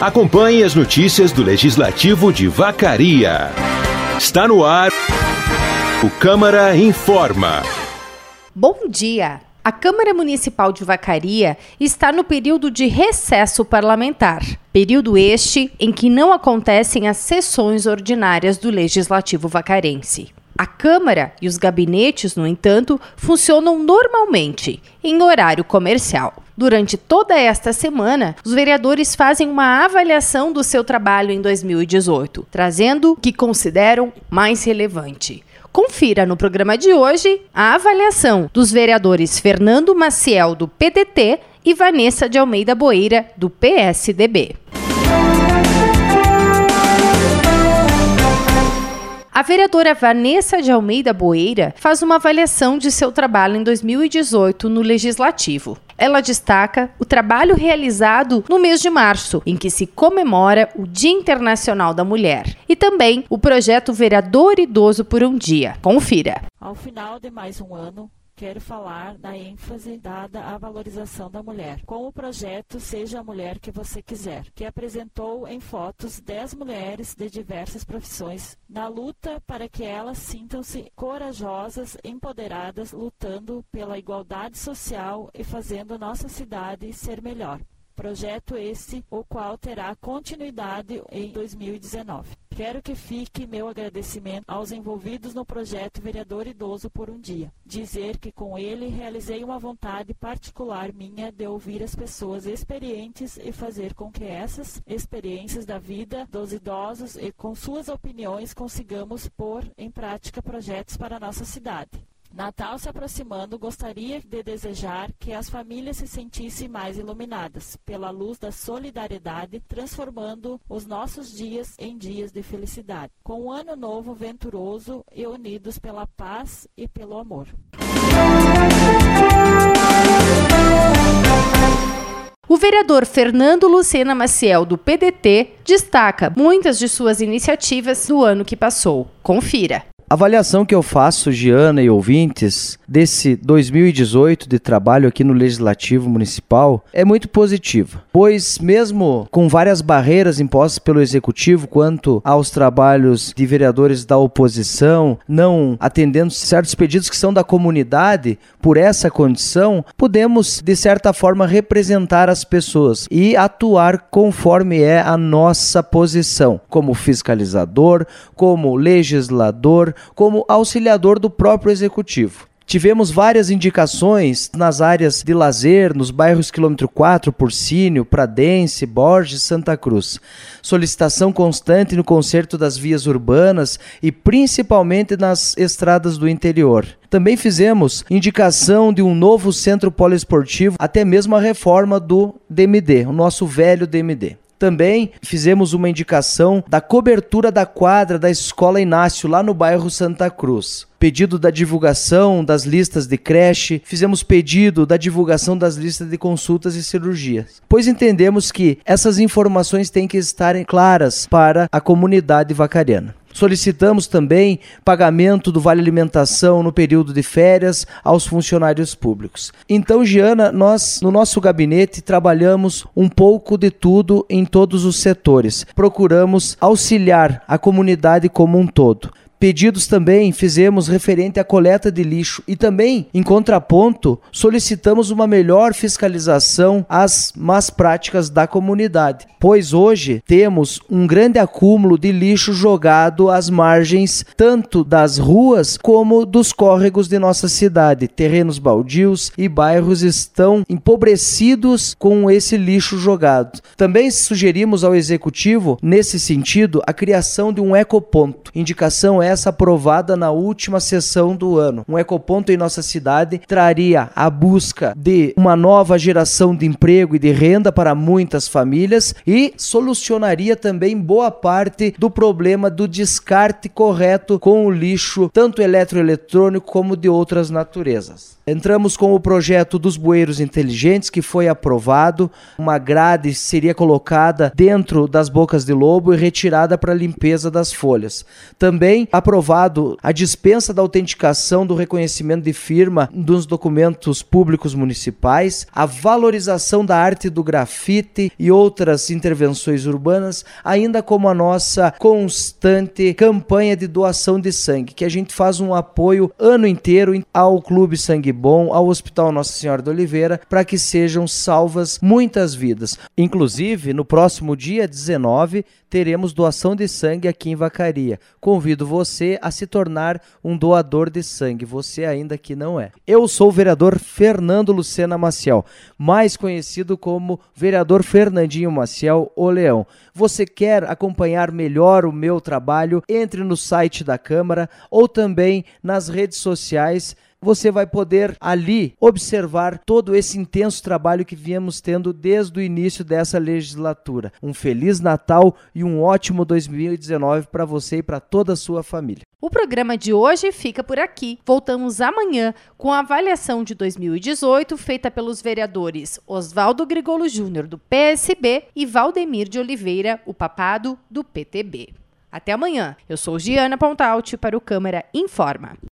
Acompanhe as notícias do Legislativo de Vacaria. Está no ar o Câmara Informa. Bom dia! A Câmara Municipal de Vacaria está no período de recesso parlamentar. Período este em que não acontecem as sessões ordinárias do Legislativo vacarense. A Câmara e os gabinetes, no entanto, funcionam normalmente, em horário comercial. Durante toda esta semana, os vereadores fazem uma avaliação do seu trabalho em 2018, trazendo o que consideram mais relevante. Confira no programa de hoje a avaliação dos vereadores Fernando Maciel, do PDT, e Vanessa de Almeida Boeira, do PSDB. A vereadora Vanessa de Almeida Boeira faz uma avaliação de seu trabalho em 2018 no Legislativo. Ela destaca o trabalho realizado no mês de março, em que se comemora o Dia Internacional da Mulher, e também o projeto Vereador Idoso por um Dia. Confira. Ao final de mais um ano, quero falar da ênfase dada à valorização da mulher, com o projeto Seja a Mulher que Você Quiser, que apresentou em fotos 10 mulheres de diversas profissões, na luta para que elas sintam-se corajosas, empoderadas, lutando pela igualdade social e fazendo nossa cidade ser melhor. Projeto esse, o qual terá continuidade em 2019. Quero que fique meu agradecimento aos envolvidos no projeto Vereador Idoso por um Dia. Dizer que com ele realizei uma vontade particular minha de ouvir as pessoas experientes e fazer com que essas experiências da vida dos idosos e com suas opiniões consigamos pôr em prática projetos para a nossa cidade. Natal se aproximando, gostaria de desejar que as famílias se sentissem mais iluminadas pela luz da solidariedade, transformando os nossos dias em dias de felicidade, com um ano novo venturoso e unidos pela paz e pelo amor. O vereador Fernando Lucena Maciel, do PDT, destaca muitas de suas iniciativas do ano que passou. Confira. A avaliação que eu faço, Giana e ouvintes, desse 2018 de trabalho aqui no Legislativo Municipal é muito positiva, pois mesmo com várias barreiras impostas pelo Executivo quanto aos trabalhos de vereadores da oposição, não atendendo certos pedidos que são da comunidade, por essa condição, podemos de certa forma representar as pessoas e atuar conforme é a nossa posição, como fiscalizador, como legislador, como auxiliador do próprio Executivo. Tivemos várias indicações nas áreas de lazer, nos bairros Quilômetro 4, Porcínio, Pradense, Borges, Santa Cruz. Solicitação constante no conserto das vias urbanas e principalmente nas estradas do interior. Também fizemos indicação de um novo centro poliesportivo, até mesmo a reforma do DMD, o nosso velho DMD. Também fizemos uma indicação da cobertura da quadra da Escola Inácio, lá no bairro Santa Cruz. Pedido da divulgação das listas de creche, fizemos pedido da divulgação das listas de consultas e cirurgias, pois entendemos que essas informações têm que estarem claras para a comunidade vacariana. Solicitamos também pagamento do Vale Alimentação no período de férias aos funcionários públicos. Então, Giana, nós no nosso gabinete trabalhamos um pouco de tudo em todos os setores. Procuramos auxiliar a comunidade como um todo. Pedidos também fizemos referente à coleta de lixo e também, em contraponto, solicitamos uma melhor fiscalização às más práticas da comunidade, pois hoje temos um grande acúmulo de lixo jogado às margens tanto das ruas como dos córregos de nossa cidade. Terrenos baldios e bairros estão empobrecidos com esse lixo jogado. Também sugerimos ao Executivo, nesse sentido, a criação de um ecoponto. Indicação essa aprovada na última sessão do ano. Um ecoponto em nossa cidade traria a busca de uma nova geração de emprego e de renda para muitas famílias e solucionaria também boa parte do problema do descarte correto com o lixo, tanto eletroeletrônico como de outras naturezas. Entramos com o projeto dos bueiros inteligentes, que foi aprovado. Uma grade seria colocada dentro das bocas de lobo e retirada para a limpeza das folhas. Também a aprovado a dispensa da autenticação do reconhecimento de firma dos documentos públicos municipais, a valorização da arte do grafite e outras intervenções urbanas, ainda como a nossa constante campanha de doação de sangue, que a gente faz um apoio ano inteiro ao Clube Sangue Bom, ao Hospital Nossa Senhora de Oliveira, para que sejam salvas muitas vidas. Inclusive, no próximo dia 19, teremos doação de sangue aqui em Vacaria. Convido você a se tornar um doador de sangue, você ainda que não é. Eu sou o vereador Fernando Lucena Maciel, mais conhecido como vereador Fernandinho Maciel, o Leão. Você quer acompanhar melhor o meu trabalho? Entre no site da Câmara ou também nas redes sociais. Você vai poder ali observar todo esse intenso trabalho que viemos tendo desde o início dessa legislatura. Um Feliz Natal e um ótimo 2019 para você e para toda a sua família. O programa de hoje fica por aqui. Voltamos amanhã com a avaliação de 2018 feita pelos vereadores Oswaldo Grigolo Júnior, do PSB, e Valdemir de Oliveira, o papado, do PTB. Até amanhã. Eu sou Giana Pontalti para o Câmara Informa.